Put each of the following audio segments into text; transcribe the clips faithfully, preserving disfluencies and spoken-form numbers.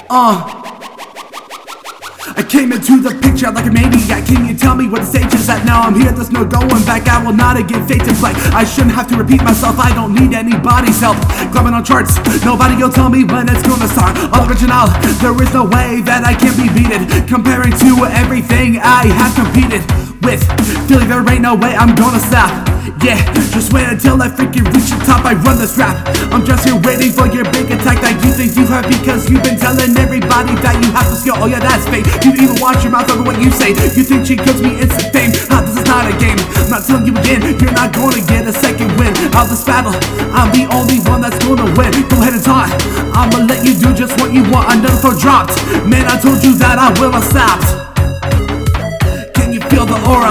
Uh I came into the picture like a maniac. Can you tell me what the stage is at? Now I'm here, there's no going back. I will not again fade to black. I shouldn't have to repeat myself, I don't need anybody's help. Climbing on charts, nobody will tell me when it's gonna start. All original, there is no way that I can be beaten. Comparing to everything I have competed with, feeling there ain't no way I'm gonna stop. Yeah, just wait until I freaking reach the top, I run this rap. I'm just here waiting for your big attack that you think you have, because you've been telling everybody that you have the skill. Oh yeah, that's fake. You even watch your mouth over what you say. You think she gives me instant fame? Ah, this is not a game. I'm not telling you again, you're not gonna get a second win out this battle. I'm the only one that's gonna win. Go ahead and talk, I'ma let you do just what you want. Another throw dropped. Man, I told you that I will not stop. Can you feel the aura?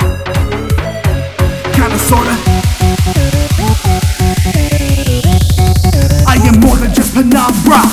Kinda, sorta. I am more than just Penumbra.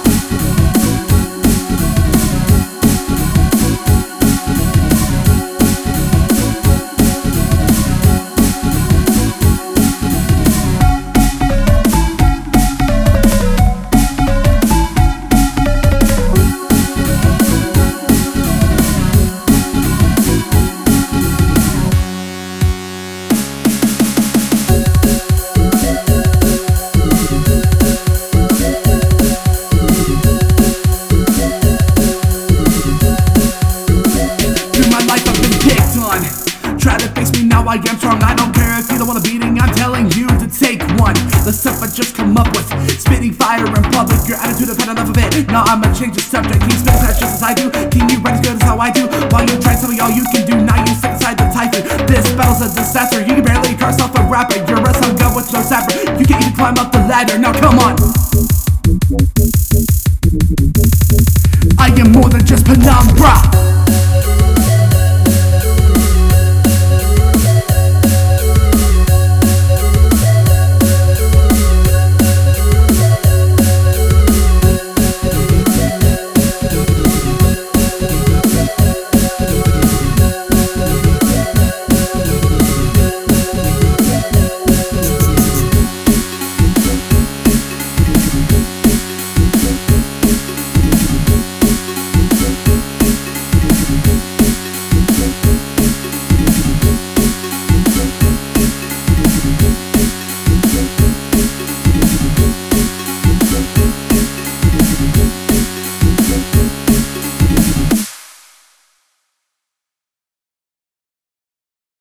Try to face me now, I am strong. I don't care if you don't want a beating, I'm telling you to take one. The stuff I just come up with, spitting fire in public, your attitude have had enough of it. Now I'ma change the subject. Can you spit that just as I do? Can you write as good as how I do? While you try telling me all you can do, now you sit inside the typhoon. This battle's a disaster, you can barely call yourself a rapper. You're a son gun with no sapper, you can't even climb up the ladder. Now come on, I am more than just Penumbra.